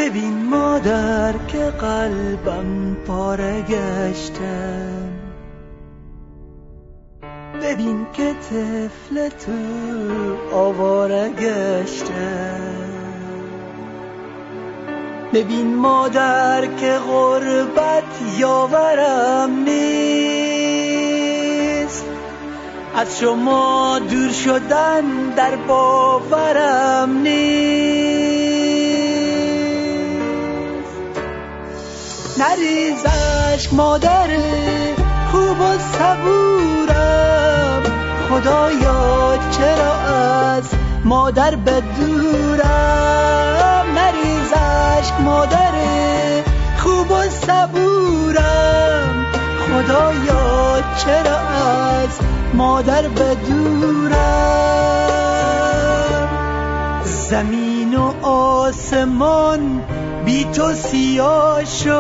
ببین مادر که قلبم پاره گشتم، ببین که طفل تو آواره گشتم، ببین مادر که غربت یاورم نیست، از شما دور شدن در باورم نیست. نریز اشک مادر خوب و صبورم، خدایا چرا از مادر بدورم. نریز اشک مادر خوب و صبورم، خدایا چرا از مادر بدورم. زمین و آسمان بی تو سیاه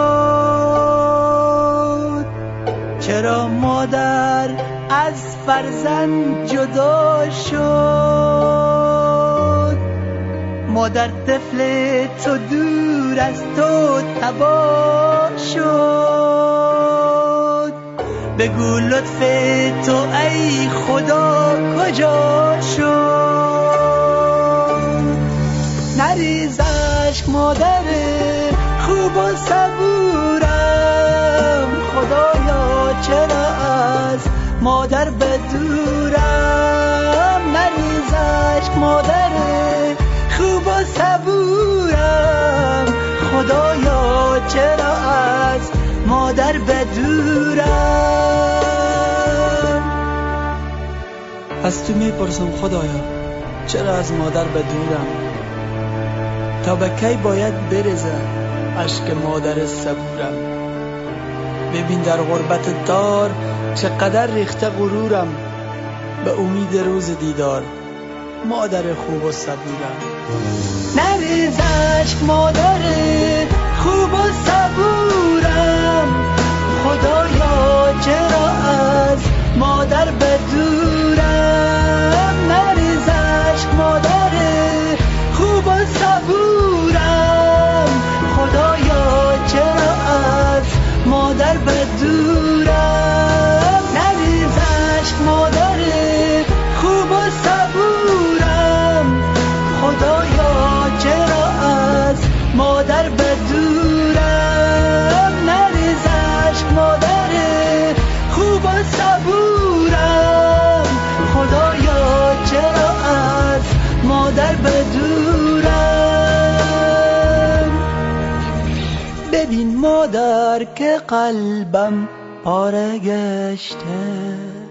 شد، چرا مادر از فرزند جدا شد. مادر طفل تو دور از تو تباه شد، بگو لطف تو ای خدا کجا شد. نریز اشک مادر خوب و صبورم، خدایا چرا از مادر بدورم. نریز اشک مادر خوب و صبورم، خدایا چرا از مادر بدورم. از تو میپرسم خدایا چرا از مادر بدورم، تا به کی باید بریزه اشک مادر صبورم. ببین در غربت دار چقدر ریخته غرورم، به امید روز دیدار مادر خوب و صبورم. نریز اشک مادر خوب و صبورم، خدایا چرا از مادر بدورم. نریز اشک مادر خوب و صبورم، خدایا چرا از مادر بدورم. نریز اشک مادر خوب و صبورم، خدایا چرا از مادر بدورم. نریز اشک مادر خوب و صبورم، خدایا چرا از مادر بدورم. ببین مادر که قلبم پاره گشته،